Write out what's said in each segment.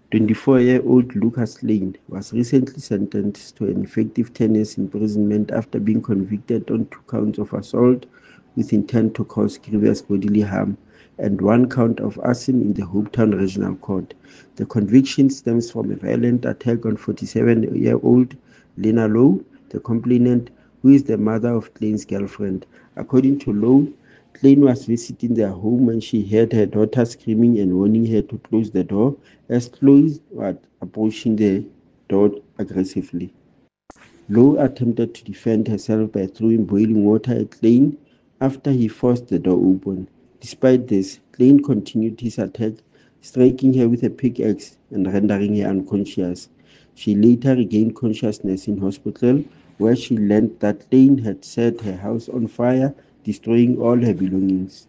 24-year-old Lucas Lane was recently sentenced to an effective 10 years imprisonment after being convicted on 2 counts of assault with intent to cause grievous bodily harm and 1 count of arson in the Hopetown Regional Court. The conviction stems from a violent attack on 47-year-old Lena Lowe, the complainant, who is the mother of Lane's girlfriend. According to Lowe, Lane was visiting their home when she heard her daughter screaming and warning her to close the door as Chloe was approaching the door aggressively. Lowe attempted to defend herself by throwing boiling water at Lane after he forced the door open. Despite this, Lane continued his attack, striking her with a pickaxe and rendering her unconscious. She later regained consciousness in hospital, where she learned that Lane had set her house on fire, destroying all her belongings.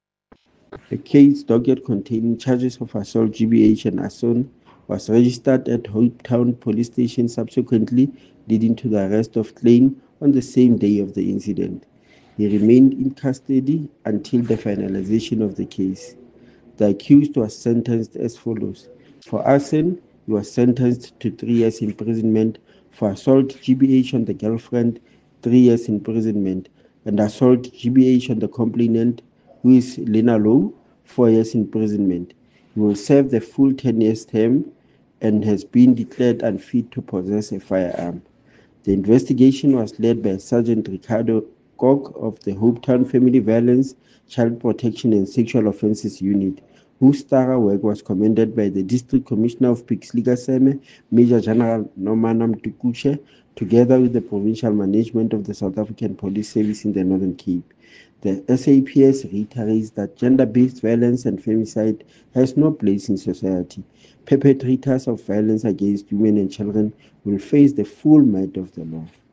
A case docket containing charges of assault, GBH, and arson was registered at Hopetown Police Station, subsequently leading to the arrest of Klein on the same day of the incident. He remained in custody until the finalization of the case. The accused was sentenced as follows. For arson, he was sentenced to 3 years imprisonment. For assault, GBH on the girlfriend, 3 years imprisonment. And assault, GBH on the complainant, who is Lena Lowe, 4 years imprisonment. He will serve the full 10 years term and has been declared unfit to possess a firearm. The investigation was led by Sergeant Ricardo Kok of the Hopetown Family Violence, Child Protection and Sexual Offences Unit, whose thorough work was commended by the District Commissioner of Pixlika Seme, Major General Nomanam Tukuche, together with the Provincial Management of the South African Police Service in the Northern Cape. The SAPS reiterates that gender-based violence and femicide has no place in society. Perpetrators of violence against women and children will face the full might of the law.